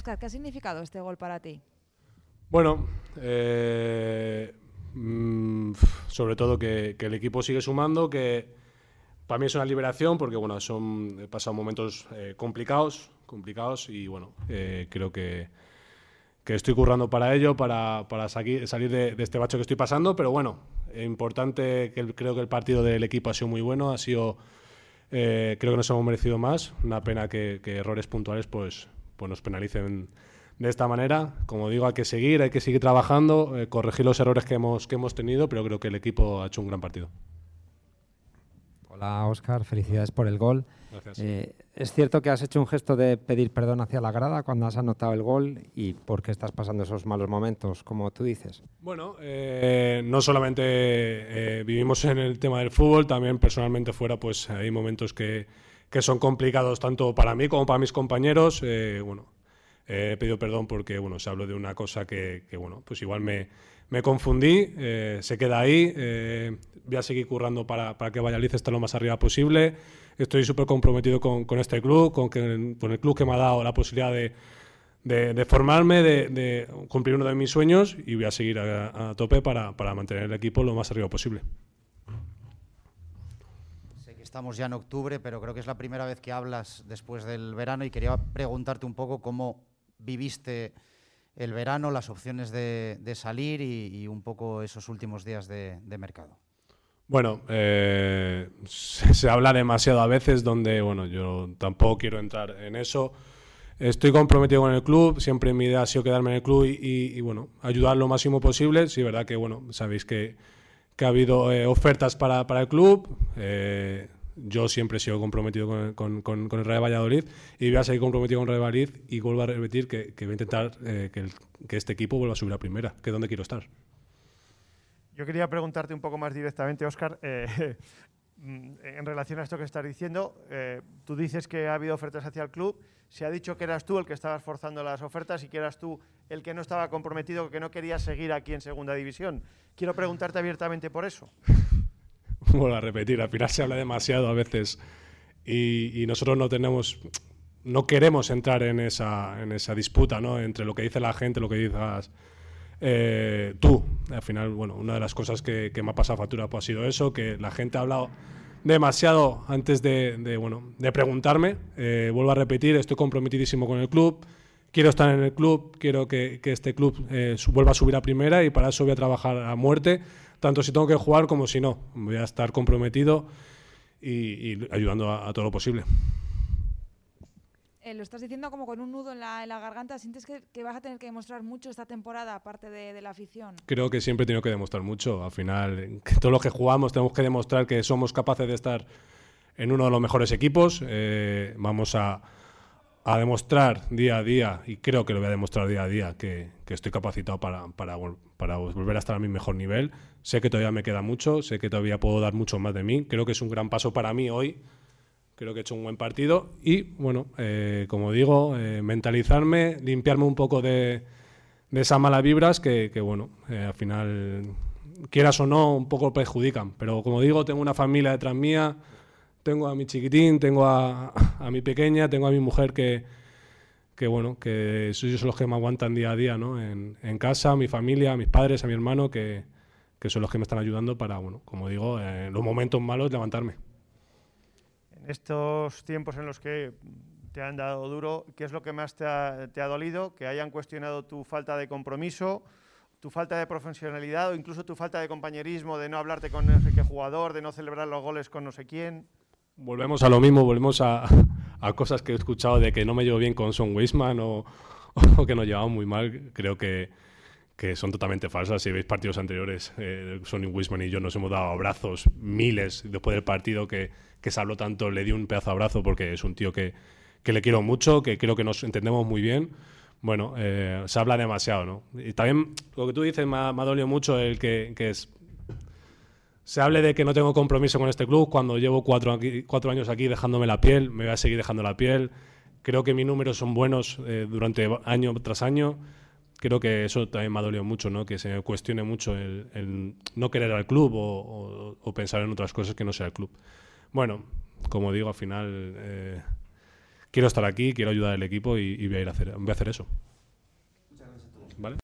Óscar, ¿qué ha significado este gol para ti? Bueno, sobre todo que el equipo sigue sumando, que para mí es una liberación porque bueno, he pasado momentos complicados y bueno, creo que estoy currando para ello, para salir de este bache que estoy pasando, pero bueno, importante, creo que el partido del equipo ha sido muy bueno, creo que nos hemos merecido más, una pena que errores puntuales pues nos penalicen de esta manera. Como digo, hay que seguir trabajando, corregir los errores que hemos tenido, pero creo que el equipo ha hecho un gran partido. Hola Óscar, felicidades por el gol. Gracias. ¿Es cierto que has hecho un gesto de pedir perdón hacia la grada cuando has anotado el gol y por qué estás pasando esos malos momentos, como tú dices? Bueno, no solamente vivimos en el tema del fútbol, también personalmente fuera pues hay momentos que son complicados tanto para mí como para mis compañeros. Bueno, he pedido perdón porque bueno, se habló de una cosa que bueno, pues igual me confundí, se queda ahí, voy a seguir currando para que Valladolid esté lo más arriba posible. Estoy súper comprometido con este club, con el club que me ha dado la posibilidad de formarme, de cumplir uno de mis sueños y voy a seguir a tope para mantener el equipo lo más arriba posible. Sé que estamos ya en octubre, pero creo que es la primera vez que hablas después del verano y quería preguntarte un poco cómo viviste el verano, las opciones de salir y un poco esos últimos días de mercado. Bueno, se habla demasiado a veces donde, bueno, yo tampoco quiero entrar en eso. Estoy comprometido con el club, siempre mi idea ha sido quedarme en el club y bueno, ayudar lo máximo posible. Sí, es verdad que, bueno, sabéis que ha habido ofertas para el club. Yo siempre he sido comprometido con el Rayo Valladolid y voy a seguir comprometido con el Rayo Valladolid y vuelvo a repetir que voy a intentar que este equipo vuelva a subir a primera, que es donde quiero estar. Yo quería preguntarte un poco más directamente, Óscar, en relación a esto que estás diciendo. Tú dices que ha habido ofertas hacia el club. Se ha dicho que eras tú el que estabas forzando las ofertas y que eras tú el que no estaba comprometido, que no quería seguir aquí en Segunda División. Quiero preguntarte abiertamente por eso. Vuelvo a repetir, al final se habla demasiado a veces y nosotros no queremos entrar en esa disputa, ¿no? Entre lo que dice la gente, lo que dices tú. Al final, bueno, una de las cosas que me ha pasado factura pues ha sido eso, que la gente ha hablado demasiado antes de preguntarme. Vuelvo a repetir, estoy comprometidísimo con el club, quiero estar en el club, quiero que este club vuelva a subir a primera y para eso voy a trabajar a muerte, tanto si tengo que jugar como si no. Voy a estar comprometido y ayudando a todo lo posible. Lo estás diciendo como con un nudo en la garganta. ¿Sientes que vas a tener que demostrar mucho esta temporada, aparte de la afición? Creo que siempre he tenido que demostrar mucho. Al final, todos los que jugamos tenemos que demostrar que somos capaces de estar en uno de los mejores equipos. Vamos a demostrar día a día, y creo que lo voy a demostrar día a día, que estoy capacitado para volver a estar a mi mejor nivel. Sé que todavía me queda mucho, sé que todavía puedo dar mucho más de mí. Creo que es un gran paso para mí hoy. Creo que he hecho un buen partido y, bueno, como digo, mentalizarme, limpiarme un poco de esas malas vibras que bueno, al final, quieras o no, un poco perjudican. Pero, como digo, tengo una familia detrás mía, tengo a mi chiquitín, tengo a mi pequeña, tengo a mi mujer que bueno, que ellos son los que me aguantan día a día, ¿no? En casa, a mi familia, a mis padres, a mi hermano, que son los que me están ayudando para, bueno, como digo, en los momentos malos levantarme. En estos tiempos en los que te han dado duro, ¿qué es lo que más te ha dolido? ¿Que hayan cuestionado tu falta de compromiso, tu falta de profesionalidad o incluso tu falta de compañerismo, de no hablarte con no sé qué jugador, de no celebrar los goles con no sé quién? Volvemos a lo mismo, volvemos a cosas que he escuchado de que no me llevo bien con Son Weisman o que nos llevamos muy mal. Creo que son totalmente falsas. Si veis partidos anteriores, Sonny Weisman y yo nos hemos dado abrazos miles después del partido que se habló tanto. Le di un pedazo de abrazo porque es un tío que le quiero mucho, que creo que nos entendemos muy bien. Bueno, se habla demasiado, ¿no? Y también lo que tú dices me ha dolido mucho el que se hable de que no tengo compromiso con este club cuando llevo 4 años aquí dejándome la piel. Me voy a seguir dejando la piel. Creo que mis números son buenos durante año tras año. Creo que eso también me ha dolido mucho, ¿no? Que se me cuestione mucho el no querer al club o pensar en otras cosas que no sea el club. Bueno, como digo, al final quiero estar aquí, quiero ayudar al equipo y voy a ir a hacer eso. ¿Vale?